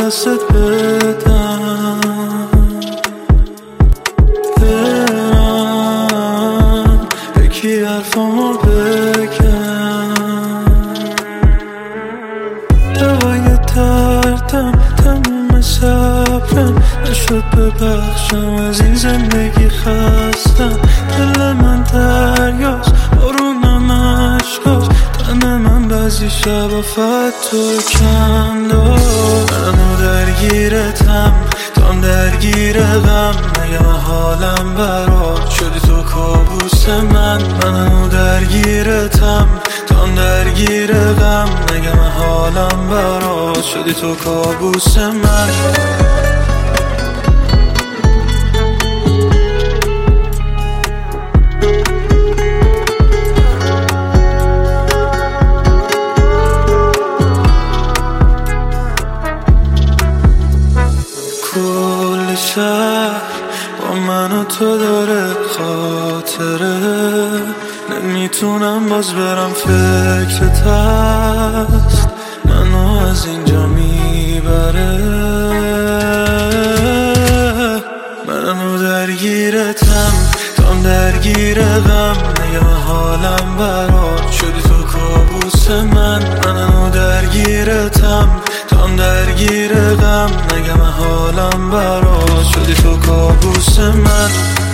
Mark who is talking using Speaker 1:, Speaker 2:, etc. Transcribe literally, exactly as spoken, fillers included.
Speaker 1: دستت بدم، برم یکی حرفامو بگم. دوای دردم تموم صبرم نشد ببخشم، از این زندگی خستم. دل من دریاست بارونم عشقاست، تن من بعضی شبا فقط تو کم داشت. منو درگیرتم تام درگیر غم، مگه من حالم برات شدی تو کابوس من. منو درگیرتم تام درگیر غم، مگه من حالم برات شدی تو کابوس من. کل شهر با من و تو داره خاطره، نمیتونم باز برم فکرت هست، منو از اینجا میبره. منو درگیرتم تام درگیر غم، مگه من حالم برات شدی تو کابوس من. منو درگیرتم تام درگیر غم، مگه من حالم برات شدی تو کابوس من.